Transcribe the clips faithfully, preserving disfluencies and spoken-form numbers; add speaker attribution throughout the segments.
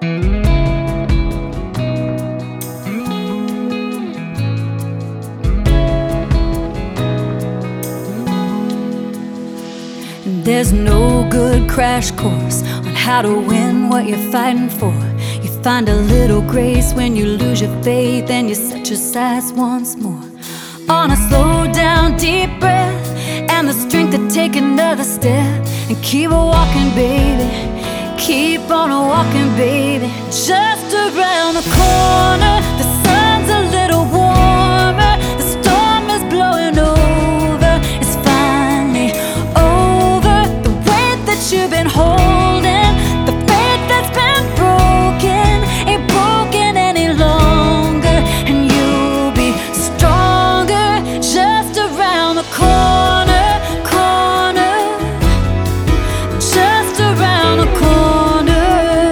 Speaker 1: There's no good crash course on how to win what you're fighting for. You find a little grace when you lose your faith and you set your sights once more on a slow down deep breath and the strength to take another step and keep walking, baby. Keep on walking, baby. Just around the corner, the sun's a little warmer, the storm is blowing over, it's finally over. The weight that you've been holding, the faith that's been broken, ain't broken any longer, and you'll be stronger. Just around the corner, corner, just around the corner.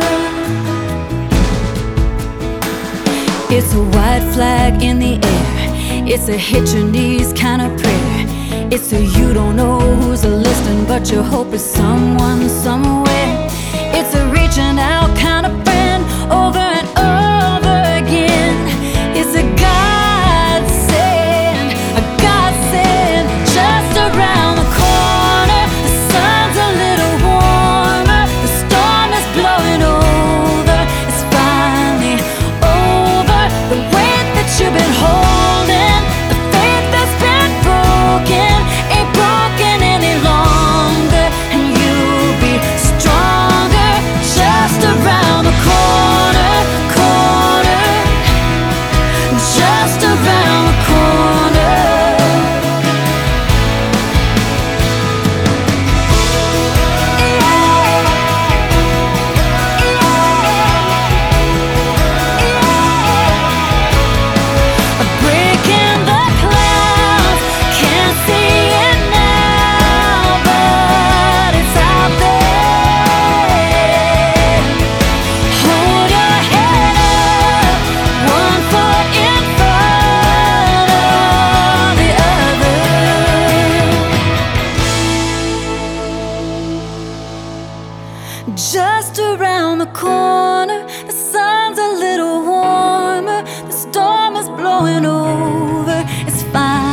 Speaker 1: It's a white flag in the air, it's a hit your knees kind of prayer. It's a you don't know who's listening, but your hope is someone somewhere. It's a reaching out kind of friend over and over again. It's a godsend, a godsend. Just around the corner, the sun's a little warmer, the storm is blowing over, it's finally over. The weight that you've been holding, the faith that's been broken, ain't broken any longer, and you'll be stronger. Just around the corner, corner, just around the corner. Breaking the clouds, can't see it now, but it's out there. Hold your head up, one foot in front of the other. Just around the corner, the sun's a little warmer, the storm is blowing over, it's fine.